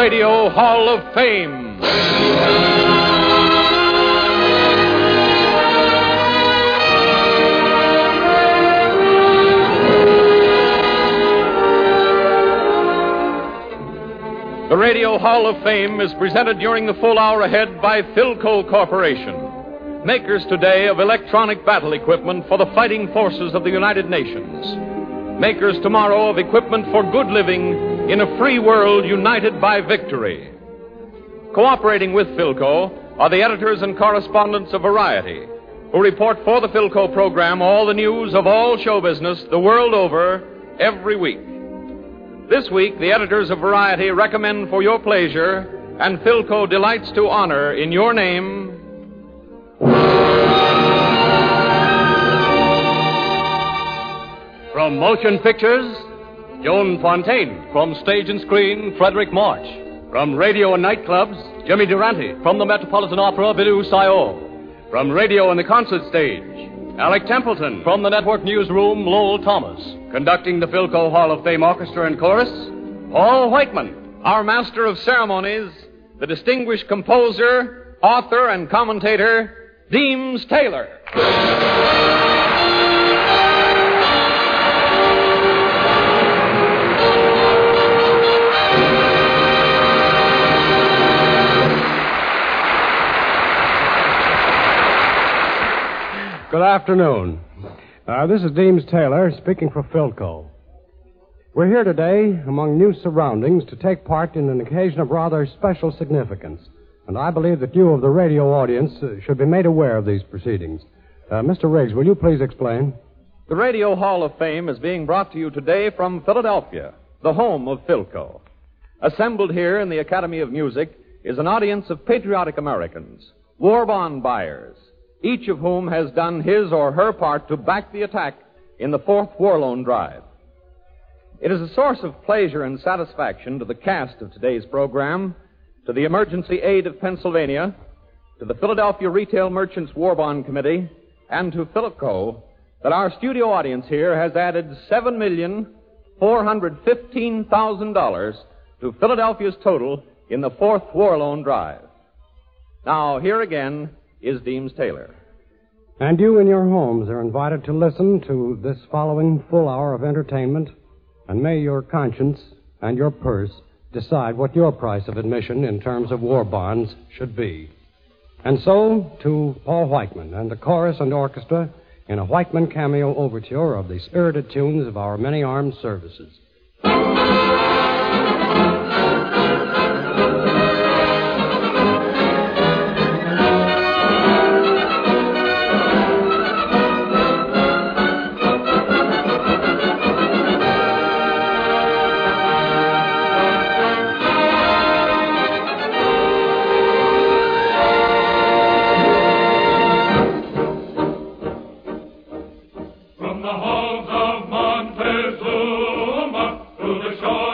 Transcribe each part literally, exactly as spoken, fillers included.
Radio Hall of Fame. The Radio Hall of Fame is presented during the full hour ahead by Philco Corporation, makers today of electronic battle equipment for the fighting forces of the United Nations, makers tomorrow of equipment for good living in a free world united by victory. Cooperating with Philco are the editors and correspondents of Variety, who report for the Philco program all the news of all show business the world over every week. This week, the editors of Variety recommend for your pleasure, and Philco delights to honor in your name, from Motion Pictures, Joan Fontaine. From Stage and Screen, Frederick March. From Radio and Nightclubs, Jimmy Durante. From the Metropolitan Opera, Bidou Sayol. From Radio and the Concert Stage, Alec Templeton. From the Network Newsroom, Lowell Thomas. Conducting the Philco Hall of Fame Orchestra and Chorus, Paul Whiteman. Our master of ceremonies, the distinguished composer, author, and commentator, Deems Taylor. Good afternoon. Uh, this is Deems Taylor speaking for Philco. We're here today, among new surroundings, to take part in an occasion of rather special significance. And I believe that you of the radio audience uh, should be made aware of these proceedings. Uh, Mister Riggs, will you please explain? The Radio Hall of Fame is being brought to you today from Philadelphia, the home of Philco. Assembled here in the Academy of Music is an audience of patriotic Americans, war bond buyers, each of whom has done his or her part to back the attack in the fourth war loan drive. It is a source of pleasure and satisfaction to the cast of today's program, to the Emergency Aid of Pennsylvania, to the Philadelphia Retail Merchants War Bond Committee, and to Philco, that our studio audience here has added seven million four hundred fifteen thousand dollars to Philadelphia's total in the fourth war loan drive. Now, here again is Deems Taylor. And you in your homes are invited to listen to this following full hour of entertainment, and may your conscience and your purse decide what your price of admission in terms of war bonds should be. And so, to Paul Whiteman and the chorus and orchestra in a Whiteman cameo overture of the spirited tunes of our many armed services. From the halls of Montezuma to the shore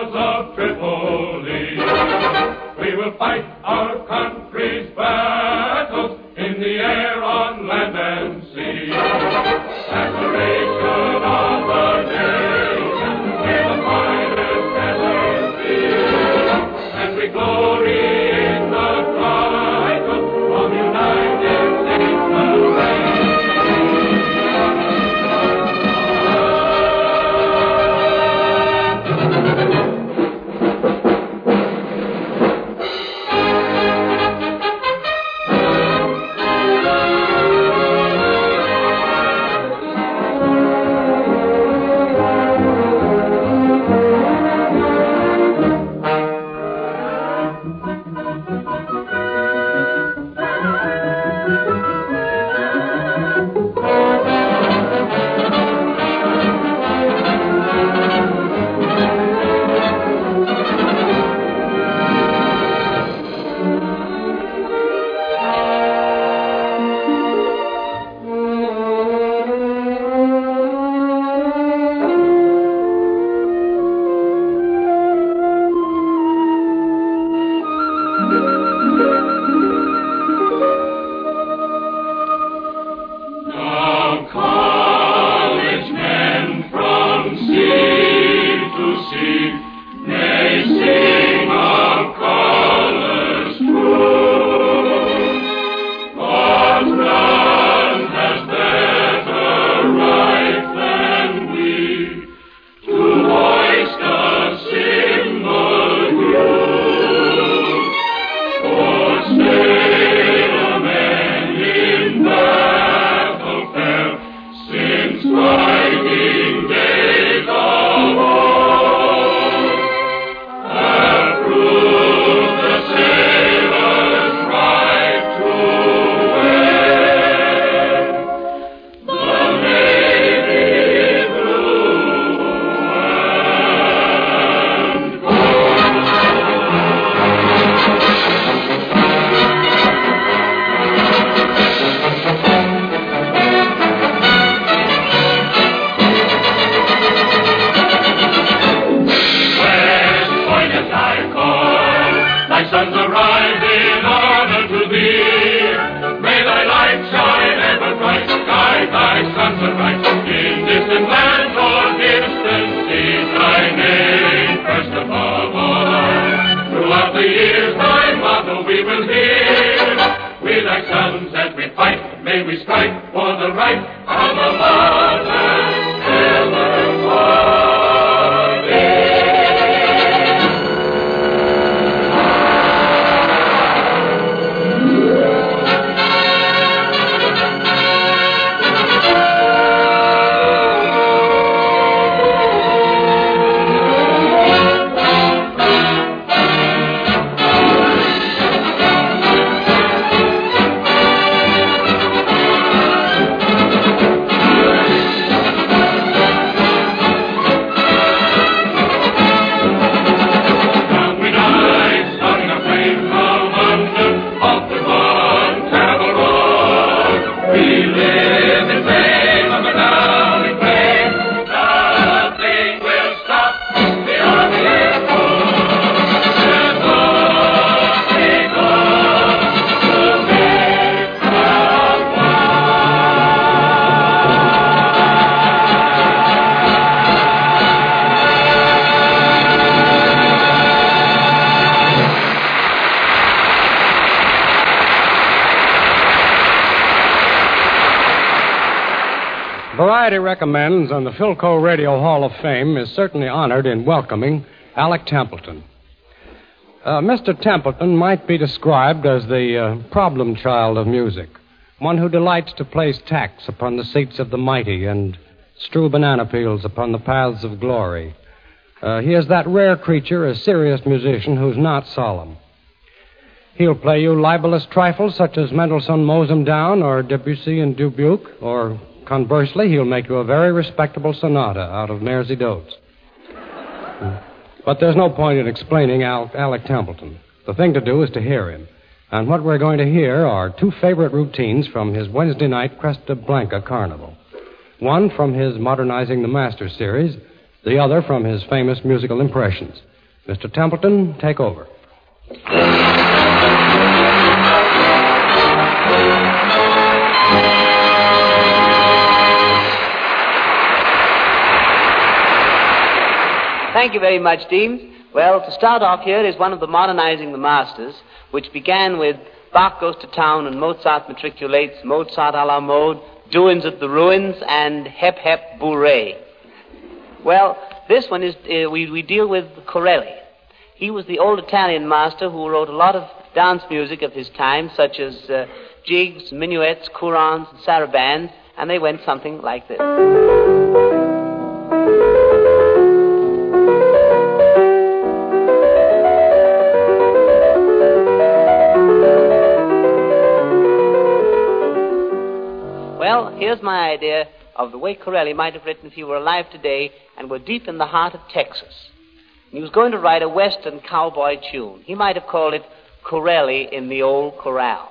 to thee. May thy light shine ever bright, guide thy sons aright. In distant lands or distant seas, thy name first above all. Throughout the years thy motto we will hear. With our sons as we fight, may we strike for the right of the mountains ever for thee. Variety recommends, and the Philco Radio Hall of Fame is certainly honored in welcoming Alec Templeton. Uh, Mister Templeton might be described as the uh, problem child of music, one who delights to place tacks upon the seats of the mighty and strew banana peels upon the paths of glory. Uh, he is that rare creature, a serious musician who's not solemn. He'll play you libelous trifles such as Mendelssohn Mows 'Em Down or Debussy and Dubuque, or conversely, he'll make you a very respectable sonata out of Mairzy Doats. But there's no point in explaining Al- Alec Templeton. The thing to do is to hear him. And what we're going to hear are two favorite routines from his Wednesday night Cresta Blanca Carnival. One from his Modernizing the Master series, the other from his famous musical impressions. Mister Templeton, take over. Thank you very much, Dean. Well, to start off here is one of the Modernizing the Masters, which began with Bach Goes to Town and Mozart Matriculates, Mozart a la mode, Doings at the Ruins, and Hep Hep Bourrée. Well, this one is, uh, we, we deal with Corelli. He was the old Italian master who wrote a lot of dance music of his time, such as uh, jigs, minuets, courants, and sarabands, and they went something like this. Well, here's my idea of the way Corelli might have written if he were alive today and were deep in the heart of Texas. He was going to write a Western cowboy tune. He might have called it Corelli in the Old Corral.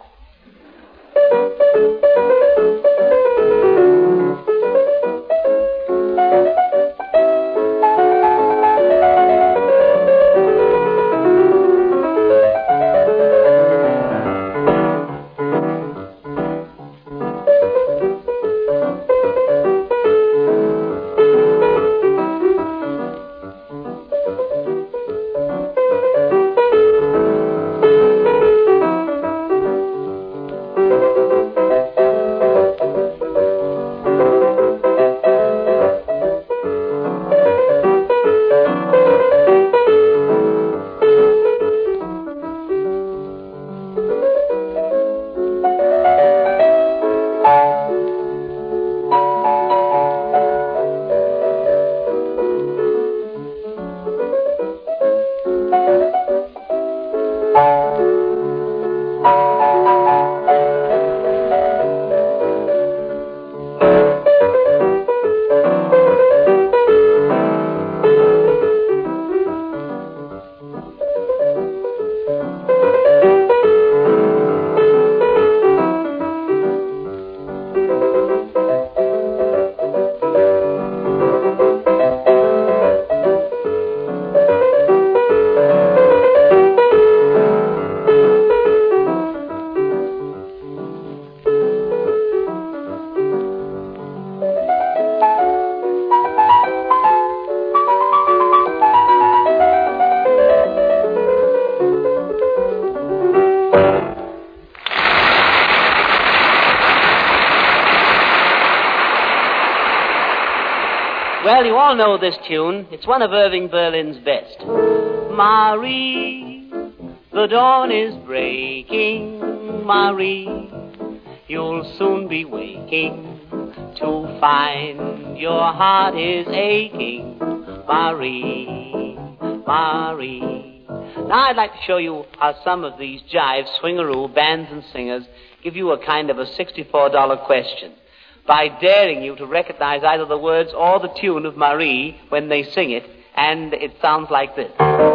Well, you all know this tune. It's one of Irving Berlin's best. Marie, the dawn is breaking. Marie, you'll soon be waking to find your heart is aching. Marie, Marie. Now I'd like to show you how some of these jive, swingaroo bands and singers give you a kind of a sixty-four dollar question by daring you to recognize either the words or the tune of Marie when they sing it, and it sounds like this.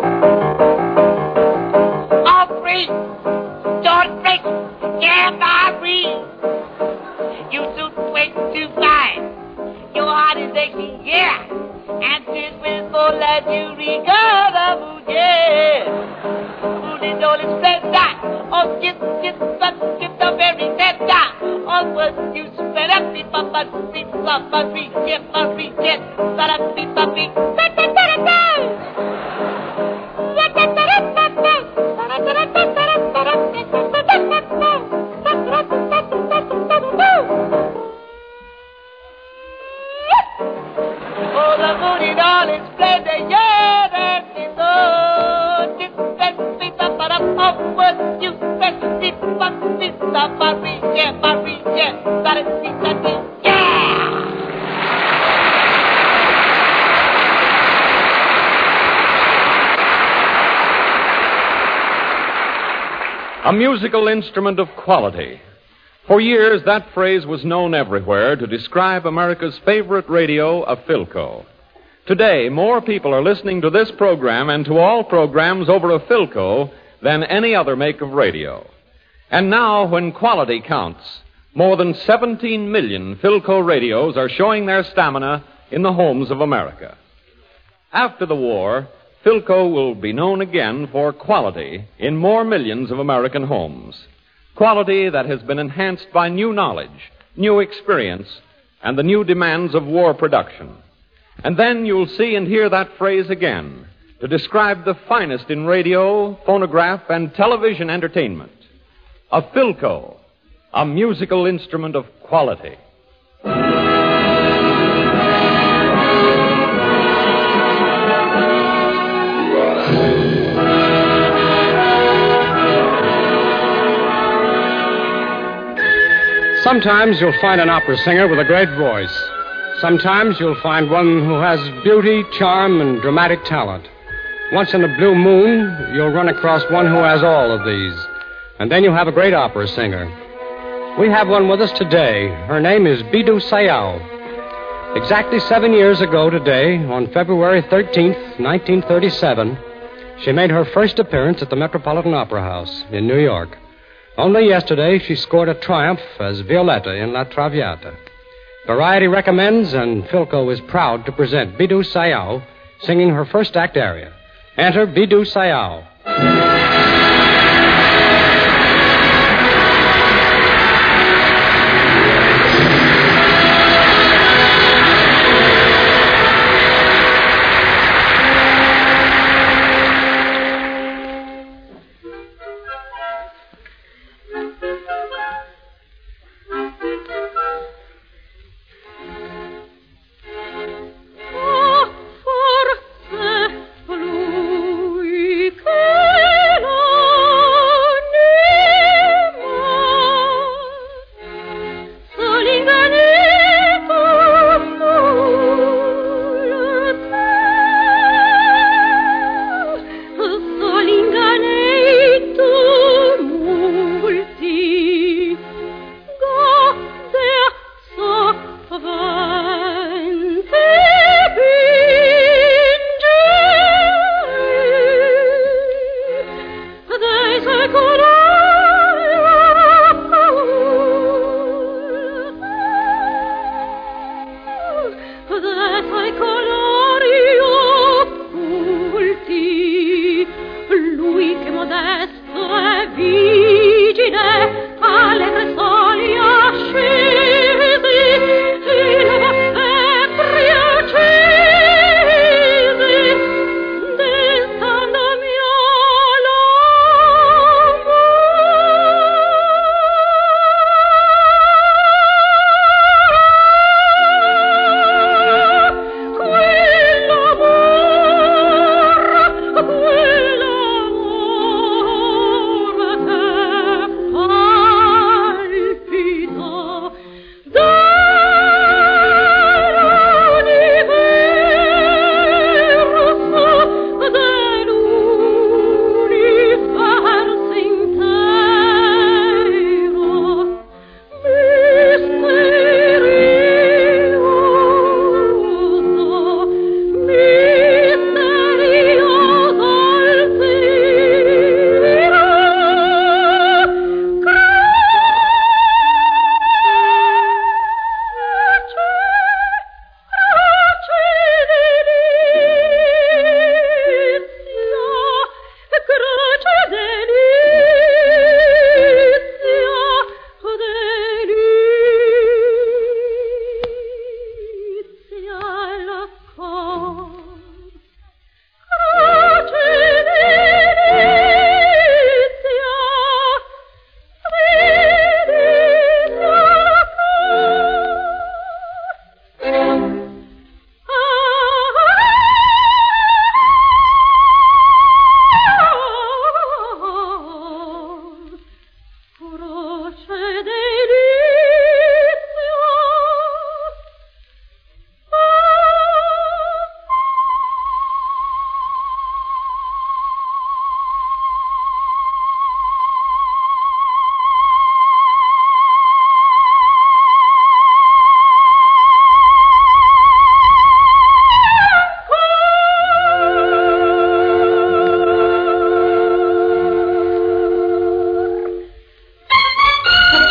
Marie, don't break, yeah, Marie. You soon wait to find your heart is aching, yeah, and this will for let you recover, yeah. Who did all is better? Oh, get, get, but get the very better. Onward you spread up, beep, up, but beep, up, but beep, get, but beep, get, but up, beep, up, beep, da, da, da, da, da. Da, da, da, da, da, da. Da, da, da, da, da, da, da, da, oh, the moon in all its splendor, yeah, and it's all dip, dip, beep, up, but up, upward you spread, beep, up, beep, up, but beep, yeah, but beep, yeah, that is beep, that beep, yeah! A musical instrument of quality. For years, that phrase was known everywhere to describe America's favorite radio, a Philco. Today, more people are listening to this program and to all programs over a Philco than any other make of radio. And now, when quality counts, more than seventeen million Philco radios are showing their stamina in the homes of America. After the war, Philco will be known again for quality in more millions of American homes. Quality that has been enhanced by new knowledge, new experience, and the new demands of war production. And then you'll see and hear that phrase again to describe the finest in radio, phonograph, and television entertainment. A Philco, a musical instrument of quality. Sometimes you'll find an opera singer with a great voice. Sometimes you'll find one who has beauty, charm, and dramatic talent. Once in a blue moon, you'll run across one who has all of these. And then you'll have a great opera singer. We have one with us today. Her name is Bidou Sayao. Exactly seven years ago today, on February thirteenth, nineteen thirty-seven, she made her first appearance at the Metropolitan Opera House in New York. Only yesterday, she scored a triumph as Violetta in La Traviata. Variety recommends, and Philco is proud to present Bidou Sayao singing her first act aria. Enter Bidou Sayao. Lui che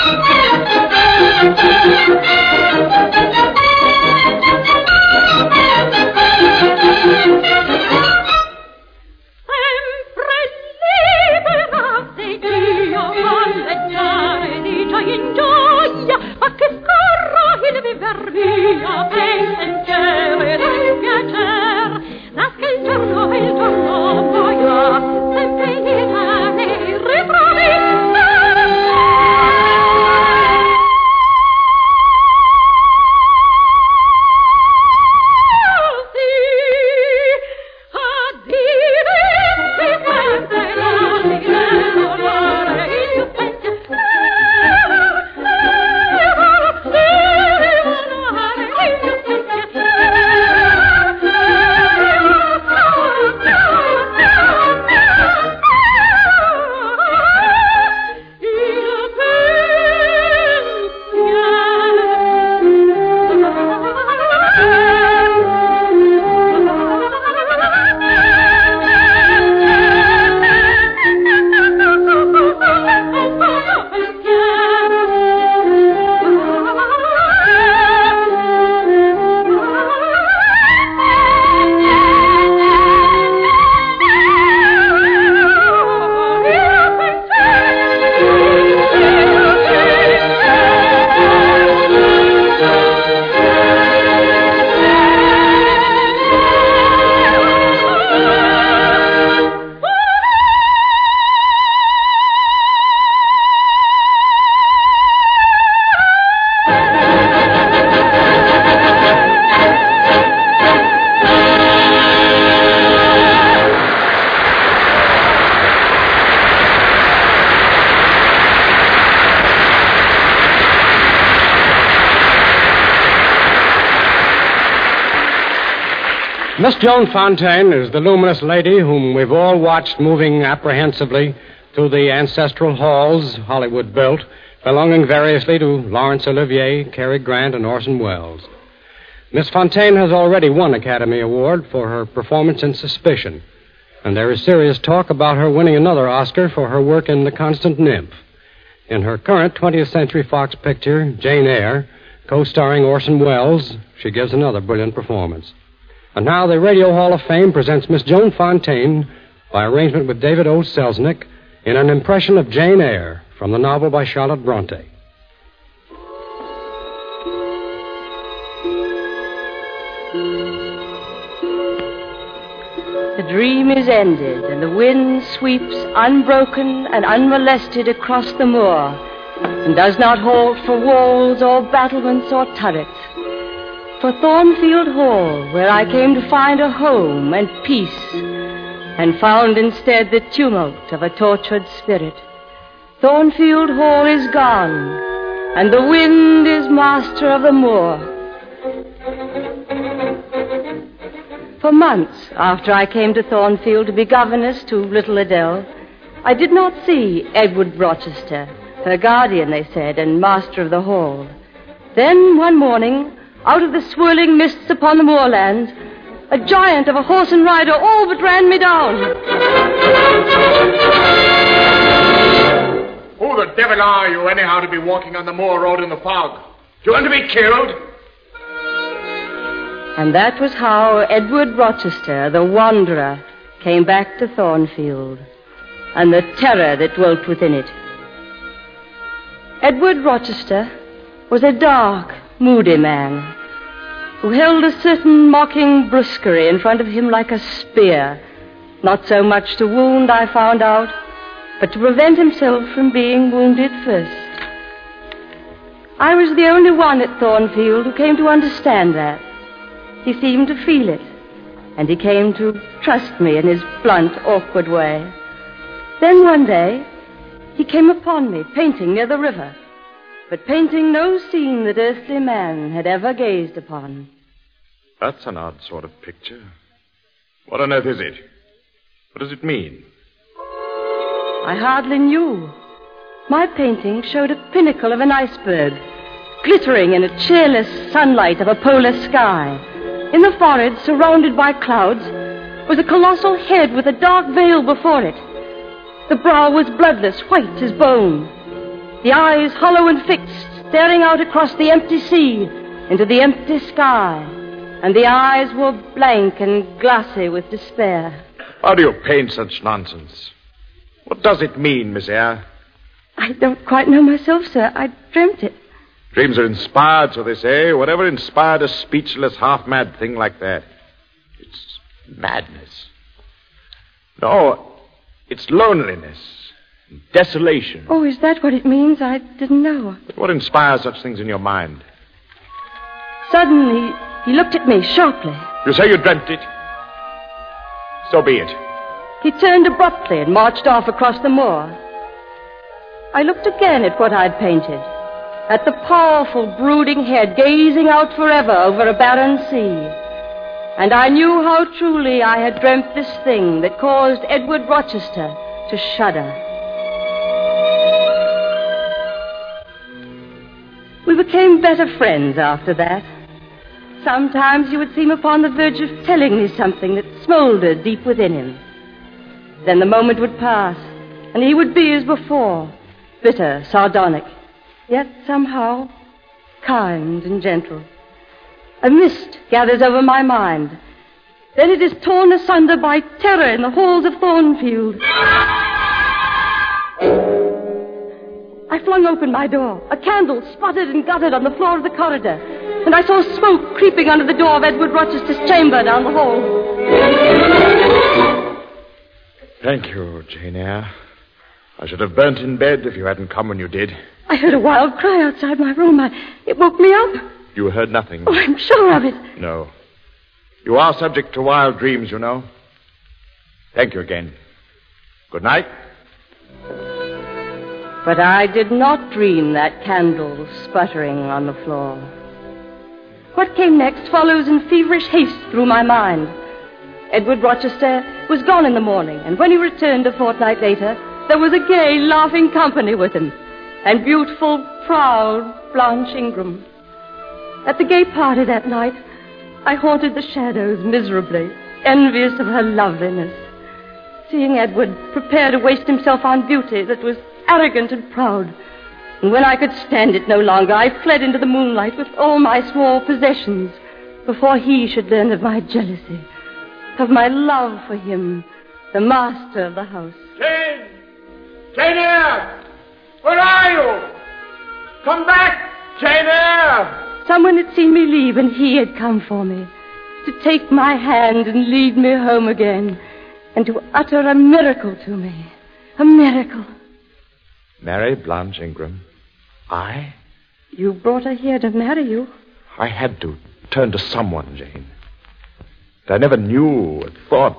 Miss Joan Fontaine is the luminous lady whom we've all watched moving apprehensively through the ancestral halls Hollywood built, belonging variously to Laurence Olivier, Cary Grant, and Orson Welles. Miss Fontaine has already won Academy Award for her performance in Suspicion, and there is serious talk about her winning another Oscar for her work in The Constant Nymph. In her current twentieth Century Fox picture, Jane Eyre, co-starring Orson Welles, she gives another brilliant performance. And now the Radio Hall of Fame presents Miss Joan Fontaine, by arrangement with David O. Selznick, in an impression of Jane Eyre from the novel by Charlotte Bronte. The dream is ended, and the wind sweeps unbroken and unmolested across the moor, and does not halt for walls or battlements or turrets. For Thornfield Hall, where I came to find a home and peace, and found instead the tumult of a tortured spirit. Thornfield Hall is gone, and the wind is master of the moor. For months after I came to Thornfield to be governess to little Adele, I did not see Edward Rochester, her guardian, they said, and master of the hall. Then, one morning, out of the swirling mists upon the moorland, a giant of a horse and rider all but ran me down. Who the devil are you, anyhow, to be walking on the moor road in the fog? Do you want to be killed? And that was how Edward Rochester, the wanderer, came back to Thornfield, and the terror that dwelt within it. Edward Rochester was a dark, moody man who held a certain mocking brusquerie in front of him like a spear, not so much to wound, I found out, but to prevent himself from being wounded first. I was the only one at Thornfield who came to understand that. He seemed to feel it, and he came to trust me in his blunt, awkward way. Then one day, he came upon me painting near the river, but painting no scene that earthly man had ever gazed upon. That's an odd sort of picture. What on earth is it? What does it mean? I hardly knew. My painting showed a pinnacle of an iceberg, glittering in a cheerless sunlight of a polar sky. In the forehead, surrounded by clouds, was a colossal head with a dark veil before it. The brow was bloodless, white as bone. The eyes hollow and fixed, staring out across the empty sea into the empty sky. And the eyes were blank and glassy with despair. How do you paint such nonsense? What does it mean, Miss Eyre? I don't quite know myself, sir. I dreamt it. Dreams are inspired, so they say. Whatever inspired a speechless, half-mad thing like that? It's madness. No, it's loneliness, desolation. Oh, is that what it means? I didn't know. But what inspires such things in your mind? Suddenly, he looked at me sharply. You say you dreamt it? So be it. He turned abruptly and marched off across the moor. I looked again at what I'd painted, at the powerful, brooding head gazing out forever over a barren sea. And I knew how truly I had dreamt this thing that caused Edward Rochester to shudder. We became better friends after that. Sometimes he would seem upon the verge of telling me something that smoldered deep within him. Then the moment would pass, and he would be as before, bitter, sardonic, yet somehow kind and gentle. A mist gathers over my mind. Then it is torn asunder by terror in the halls of Thornfield. I flung open my door. A candle sputtered and guttered on the floor of the corridor, and I saw smoke creeping under the door of Edward Rochester's chamber down the hall. Thank you, Jane Eyre. I should have burnt in bed if you hadn't come when you did. I heard a wild cry outside my room. I, it woke me up. You heard nothing? Oh, I'm sure of it. No. You are subject to wild dreams, you know. Thank you again. Good night. But I did not dream that candle sputtering on the floor. What came next follows in feverish haste through my mind. Edward Rochester was gone in the morning, and when he returned a fortnight later, there was a gay, laughing company with him, and beautiful, proud Blanche Ingram. At the gay party that night, I haunted the shadows miserably, envious of her loveliness. Seeing Edward prepare to waste himself on beauty that was arrogant and proud. And when I could stand it no longer, I fled into the moonlight with all my small possessions before he should learn of my jealousy, of my love for him, the master of the house. Jane! Jane Eyre! Where are you? Come back, Jane Eyre! Someone had seen me leave, and he had come for me, to take my hand and lead me home again, and to utter a miracle to me. A miracle. Marry Blanche Ingram? I? You brought her here to marry you. I had to turn to someone, Jane. I never knew or thought.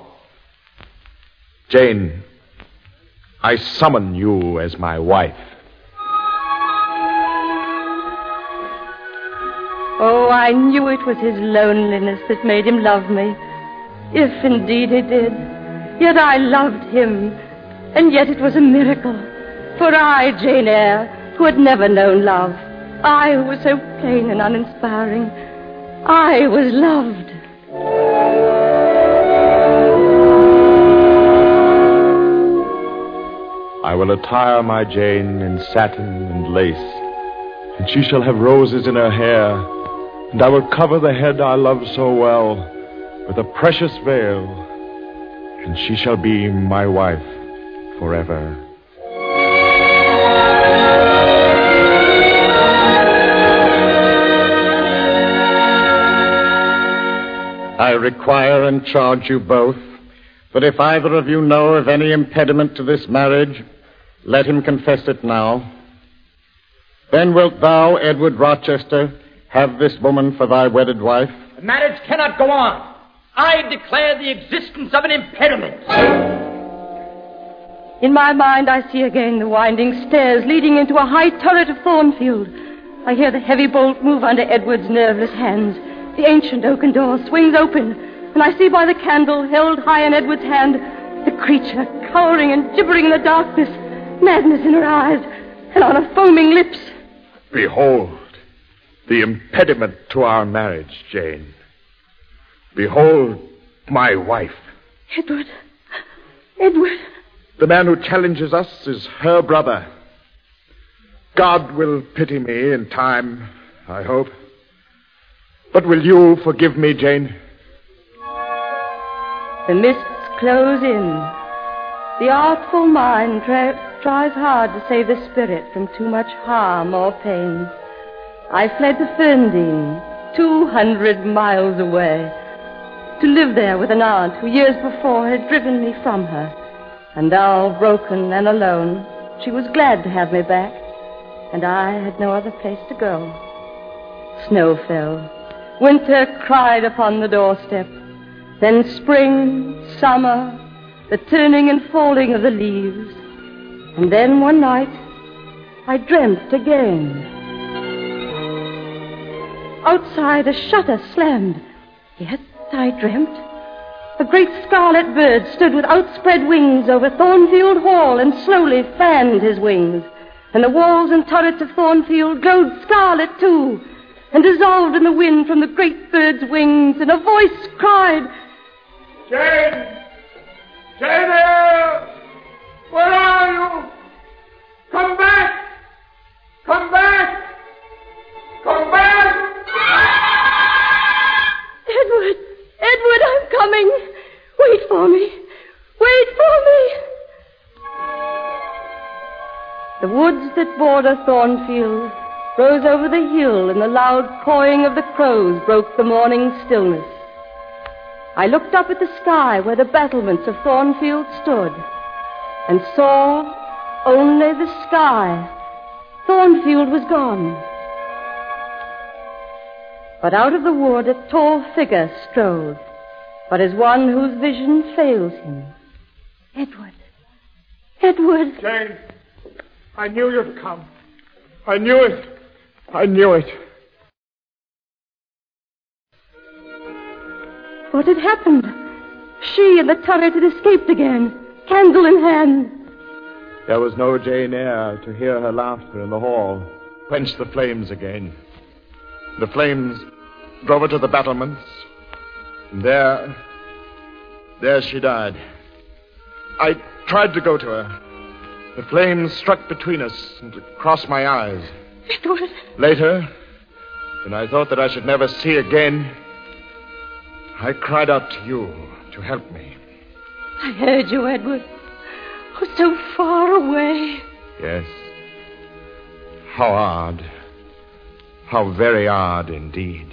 Jane, I summon you as my wife. Oh, I knew it was his loneliness that made him love me. If indeed he did. Yet I loved him. And yet it was a miracle. For I, Jane Eyre, who had never known love, I who was so plain and uninspiring, I was loved. I will attire my Jane in satin and lace, and she shall have roses in her hair, and I will cover the head I love so well with a precious veil, and she shall be my wife forever. I require and charge you both that if either of you know of any impediment to this marriage, let him confess it now. Then wilt thou, Edward Rochester, have this woman for thy wedded wife? The marriage cannot go on. I declare the existence of an impediment. In my mind, I see again the winding stairs leading into a high turret of Thornfield. I hear the heavy bolt move under Edward's nerveless hands. The ancient oaken door swings open, and I see by the candle held high in Edward's hand the creature cowering and gibbering in the darkness, madness in her eyes, and on her foaming lips. Behold, the impediment to our marriage, Jane. Behold, my wife. Edward. Edward. The man who challenges us is her brother. God will pity me in time, I hope. But will you forgive me, Jane? The mists close in. The artful mind tra- tries hard to save the spirit from too much harm or pain. I fled to Ferndean, two hundred miles away, to live there with an aunt who years before had driven me from her. And now, broken and alone, she was glad to have me back, and I had no other place to go. Snow fell. Winter cried upon the doorstep. Then spring, summer, the turning and falling of the leaves. And then one night, I dreamt again. Outside, a shutter slammed. Yet I dreamt. A great scarlet bird stood with outspread wings over Thornfield Hall and slowly fanned his wings. And the walls and turrets of Thornfield glowed scarlet too, and dissolved in the wind from the great bird's wings, and a voice cried, Jane! Jane Eyre! Where are you? Come back! Come back! Come back! Edward! Edward, I'm coming! Wait for me! Wait for me! The woods that border Thornfield rose over the hill, and the loud cawing of the crows broke the morning stillness. I looked up at the sky where the battlements of Thornfield stood, and saw only the sky. Thornfield was gone. But out of the wood a tall figure strode, but as one whose vision fails him. Edward. Edward. Jane, I knew you'd come. I knew it. I knew it. What had happened? She and the turret had escaped again, candle in hand. There was no Jane Eyre to hear her laughter in the hall, quench the flames again. The flames drove her to the battlements, and there, there she died. I tried to go to her. The flames struck between us and across my eyes. Edward. Later, when I thought that I should never see again, I cried out to you to help me. I heard you, Edward. Oh, so far away. Yes. How odd. How very odd indeed.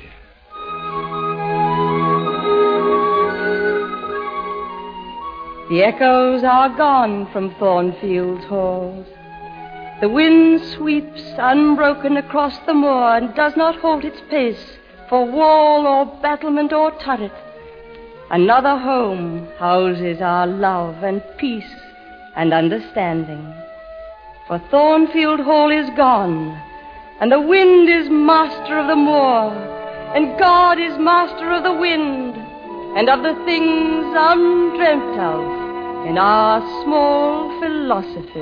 The echoes are gone from Thornfield's halls. The wind sweeps unbroken across the moor and does not halt its pace for wall or battlement or turret. Another home houses our love and peace and understanding. For Thornfield Hall is gone, and the wind is master of the moor, and God is master of the wind, and of the things undreamt of in our small philosophy.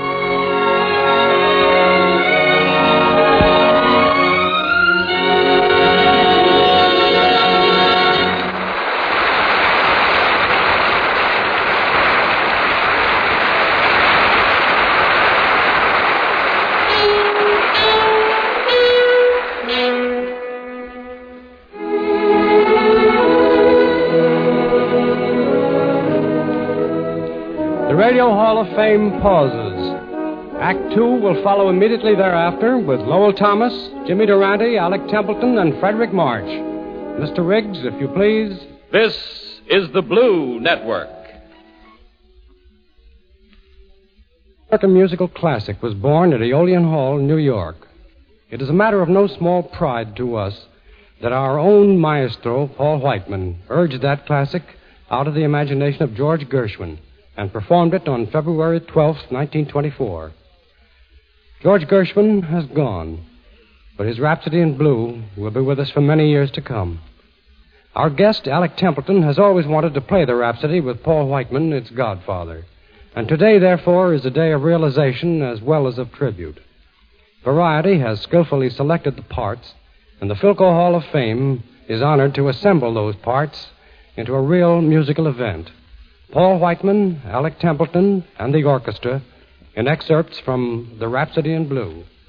Radio Hall of Fame pauses. Act two will follow immediately thereafter with Lowell Thomas, Jimmy Durante, Alec Templeton, and Frederick March. Mister Riggs, if you please. This is the Blue Network. American musical classic was born at Aeolian Hall, New York. It is a matter of no small pride to us that our own maestro, Paul Whiteman, urged that classic out of the imagination of George Gershwin and performed it on February twelfth, nineteen twenty-four. George Gershwin has gone, but his Rhapsody in Blue will be with us for many years to come. Our guest, Alec Templeton, has always wanted to play the Rhapsody with Paul Whiteman, its godfather. And today, therefore, is a day of realization as well as of tribute. Variety has skillfully selected the parts, and the Philco Hall of Fame is honored to assemble those parts into a real musical event. Paul Whiteman, Alec Templeton, and the orchestra in excerpts from The Rhapsody in Blue.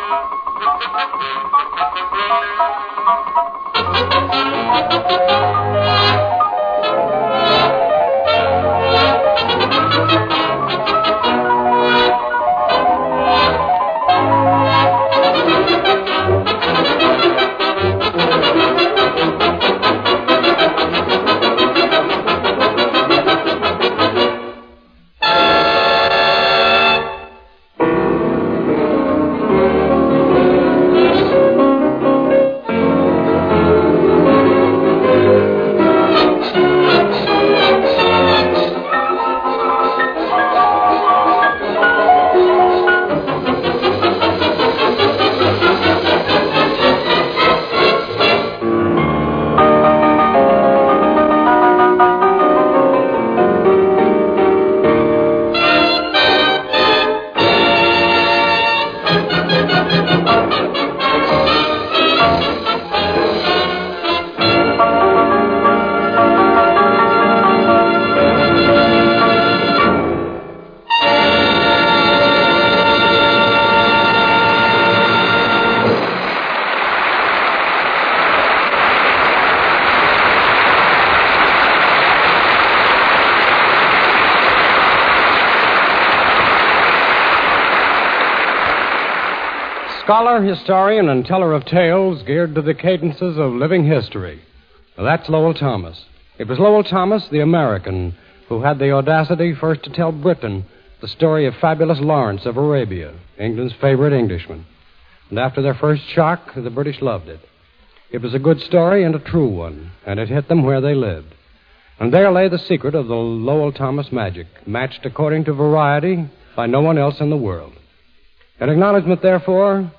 Scholar, historian, and teller of tales geared to the cadences of living history. Now, that's Lowell Thomas. It was Lowell Thomas, the American, who had the audacity first to tell Britain the story of fabulous Lawrence of Arabia, England's favorite Englishman. And after their first shock, the British loved it. It was a good story and a true one, and it hit them where they lived. And there lay the secret of the Lowell Thomas magic, matched according to variety by no one else in the world. In acknowledgement, therefore,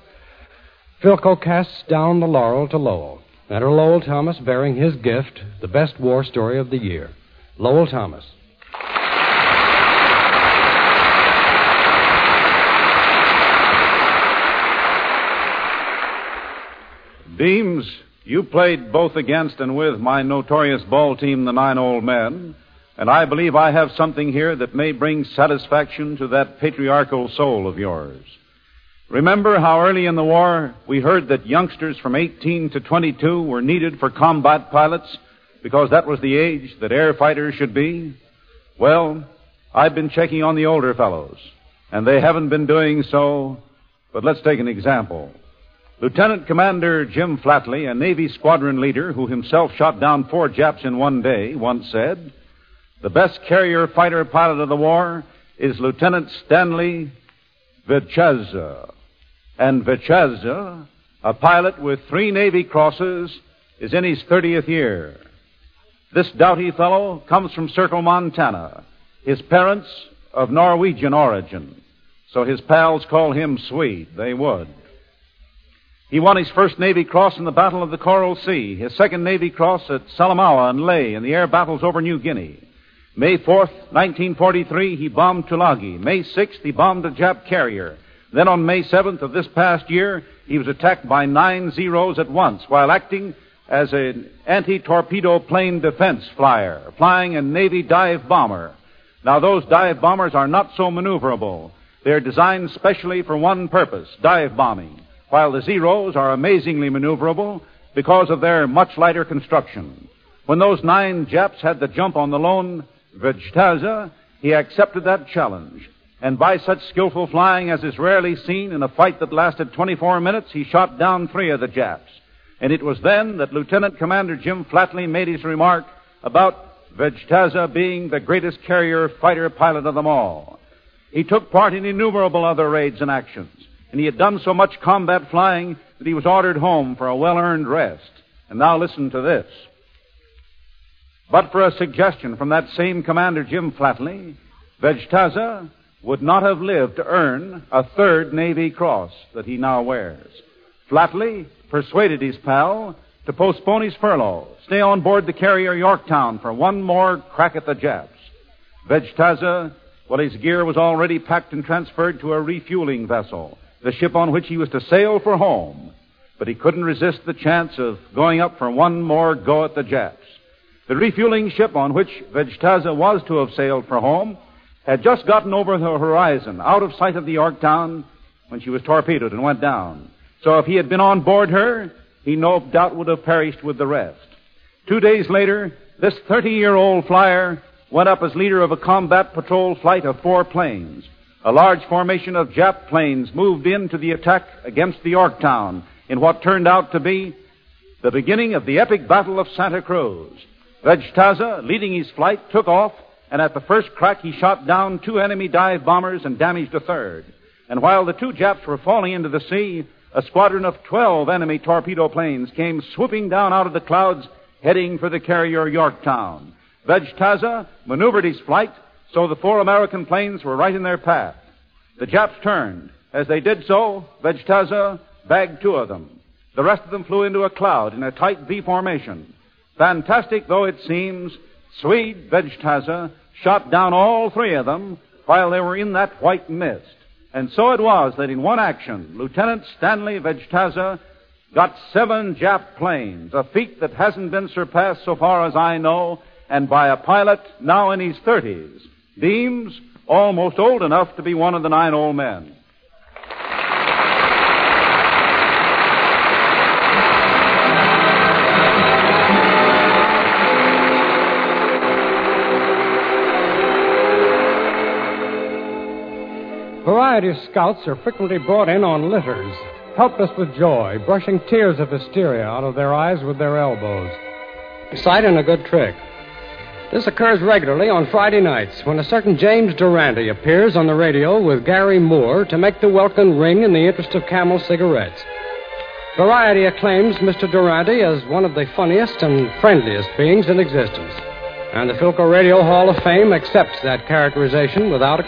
Philco casts down the laurel to Lowell, and to Lowell Thomas bearing his gift, the best war story of the year. Lowell Thomas. Deems, you played both against and with my notorious ball team, the Nine Old Men, and I believe I have something here that may bring satisfaction to that patriarchal soul of yours. Remember how early in the war we heard that youngsters from eighteen to twenty-two were needed for combat pilots because that was the age that air fighters should be? Well, I've been checking on the older fellows, and they haven't been doing so, but let's take an example. Lieutenant Commander Jim Flatley, a Navy squadron leader who himself shot down four Japs in one day, once said, "The best carrier fighter pilot of the war is Lieutenant Stanley Vicheza." And Vicheza, a pilot with three Navy crosses, is in his thirtieth year. This doughty fellow comes from Circle, Montana, his parents of Norwegian origin, so his pals call him Swede. They would. He won his first Navy Cross in the Battle of the Coral Sea, his second Navy Cross at Salamaua and Lae in the air battles over New Guinea. May fourth, nineteen forty-three, he bombed Tulagi. May sixth, he bombed a Jap carrier. Then on May seventh of this past year, he was attacked by nine Zeros at once while acting as an anti-torpedo plane defense flyer, flying a Navy dive bomber. Now, those dive bombers are not so maneuverable. They're designed specially for one purpose, dive bombing, while the Zeros are amazingly maneuverable because of their much lighter construction. When those nine Japs had the jump on the lone Vicheza, he accepted that challenge. And by such skillful flying as is rarely seen in a fight that lasted twenty-four minutes, he shot down three of the Japs. And it was then that Lieutenant Commander Jim Flatley made his remark about Vicheza being the greatest carrier fighter pilot of them all. He took part in innumerable other raids and actions, and he had done so much combat flying that he was ordered home for a well-earned rest. And now listen to this. But for a suggestion from that same Commander Jim Flatley, Vicheza would not have lived to earn a third Navy Cross that he now wears. Flatley persuaded his pal to postpone his furlough, stay on board the carrier Yorktown for one more crack at the Japs. Vicheza, well, his gear was already packed and transferred to a refueling vessel, the ship on which he was to sail for home. But he couldn't resist the chance of going up for one more go at the Japs. The refueling ship on which Vicheza was to have sailed for home had just gotten over the horizon, out of sight of the Yorktown, when she was torpedoed and went down. So if he had been on board her, he no doubt would have perished with the rest. Two days later, this thirty-year-old flyer went up as leader of a combat patrol flight of four planes. A large formation of Jap planes moved into the attack against the Yorktown in what turned out to be the beginning of the epic Battle of Santa Cruz. Vegtaza, leading his flight, took off, and at the first crack he shot down two enemy dive bombers and damaged a third. And while the two Japs were falling into the sea, a squadron of twelve enemy torpedo planes came swooping down out of the clouds, heading for the carrier Yorktown. Vegtaza maneuvered his flight so the four American planes were right in their path. The Japs turned. As they did so, Vegtaza bagged two of them. The rest of them flew into a cloud in a tight V formation. Fantastic though it seems, Swede Vegtaza shot down all three of them while they were in that white mist. And so it was that in one action, Lieutenant Stanley Vegtaza got seven Jap planes, a feat that hasn't been surpassed so far as I know, and by a pilot now in his thirties. Deems, almost old enough to be one of the nine old men. Variety scouts are frequently brought in on litters, helpless with joy, brushing tears of hysteria out of their eyes with their elbows. A sight and a good trick. This occurs regularly on Friday nights when a certain James Durante appears on the radio with Gary Moore to make the welkin ring in the interest of Camel cigarettes. Variety acclaims Mister Durante as one of the funniest and friendliest beings in existence, and the Philco Radio Hall of Fame accepts that characterization without a